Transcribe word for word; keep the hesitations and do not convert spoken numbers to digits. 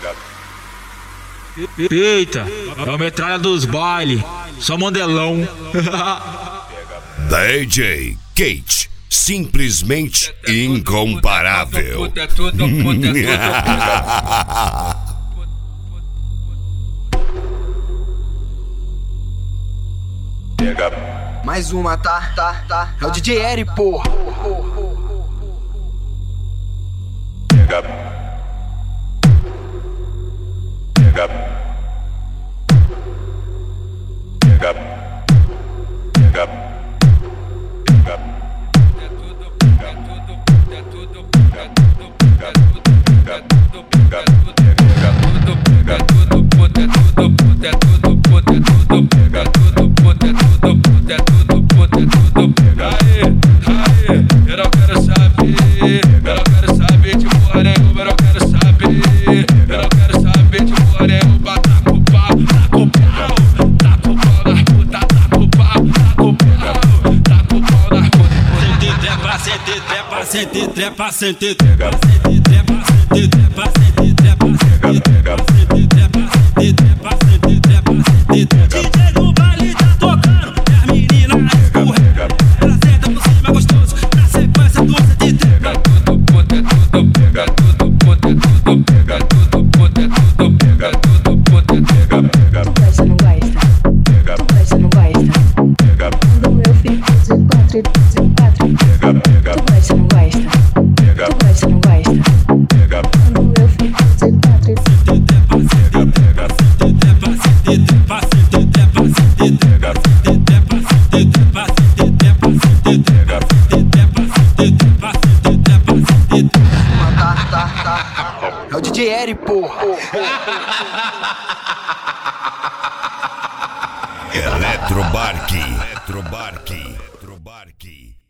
Eita, é a metralha dos bailes, só modelão. D J Kate, simplesmente incomparável. Mais uma, tá, tá, tá. É o D J Eri, porra. Pega. Pega. Pega. Pega. Pega. É tudo, é tudo, é tudo, é tudo, é tudo, é tudo, é tudo, é tudo, é tudo, é tudo, é tudo, é tudo, é tudo, é tudo, é tudo, é tudo. Aê, aê, eu não quero saber, eu não quero saber de porra nenhuma, eu não quero saber, eu não quero saber de porra nenhuma. Tá com pau, tá com pau, tá com pau nas putas, tá com pau, tá com pau, tá com pau nas putas. Sente, trepa, sente, trepa, sente, trepa, sente, trepa, sente, trepa, sente, trepa, sente, trepa, sente, trepa, sente, trepa, sente, trepa, sente, trepa. D J no baile tá tocando, e as meninas escorrem, ela senta por cima gostoso, na sequência do sente, trepa. Tudo, puta, tudo, pega tudo, puta, tudo, pega tudo, puta, tudo, pega tudo, puta, pega, pega. Tu gosta, não gosta? Tu gosta, não gosta? Quando eu fico de quatro, de quatro. Tu gosta, não gosta? Tu gosta, não gosta? Quando eu fico de quatro, Sente, trepa, sente, trepa, sente, trepa, sente, trepa, sente, trepa, sente, trepa, sente, trepa, sente, trepa, sente, trepa, sente, trepa, sente, trepa, sente, trepa, sente, trepa, sente, trepa. Tá, tá, tá. É o D J Eri, porra. Eletrobarque. Eletrobarque. Eletrobarque.